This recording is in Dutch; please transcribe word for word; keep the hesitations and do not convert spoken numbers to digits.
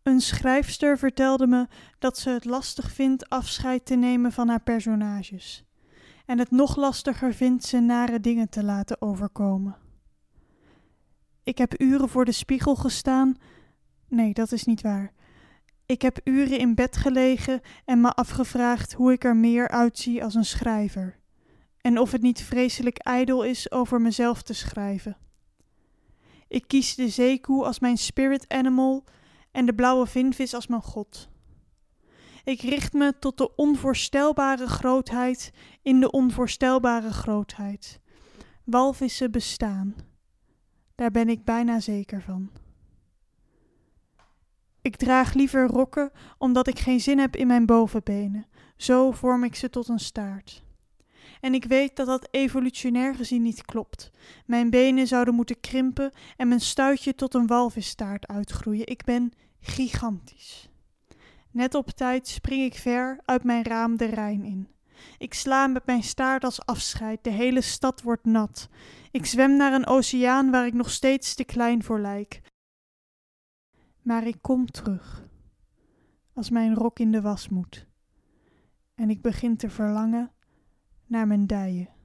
Een schrijfster vertelde me dat ze het lastig vindt afscheid te nemen van haar personages. En het nog lastiger vindt ze nare dingen te laten overkomen. Ik heb uren voor de spiegel gestaan. Nee, dat is niet waar. Ik heb uren in bed gelegen en me afgevraagd hoe ik er meer uitzie als een schrijver. En of het niet vreselijk ijdel is over mezelf te schrijven. Ik kies de zeekoe als mijn spirit animal en de blauwe vinvis als mijn god. Ik richt me tot de onvoorstelbare grootheid in de onvoorstelbare grootheid. Walvissen bestaan. Daar ben ik bijna zeker van. Ik draag liever rokken omdat ik geen zin heb in mijn bovenbenen. Zo vorm ik ze tot een staart. En ik weet dat dat evolutionair gezien niet klopt. Mijn benen zouden moeten krimpen en mijn stuitje tot een walvisstaart uitgroeien. Ik ben gigantisch. Net op tijd spring ik ver uit mijn raam de Rijn in. Ik sla met mijn staart als afscheid, de hele stad wordt nat. Ik zwem naar een oceaan waar ik nog steeds te klein voor lijk. Maar ik kom terug, als mijn rok in de was moet. En ik begin te verlangen naar mijn dijen.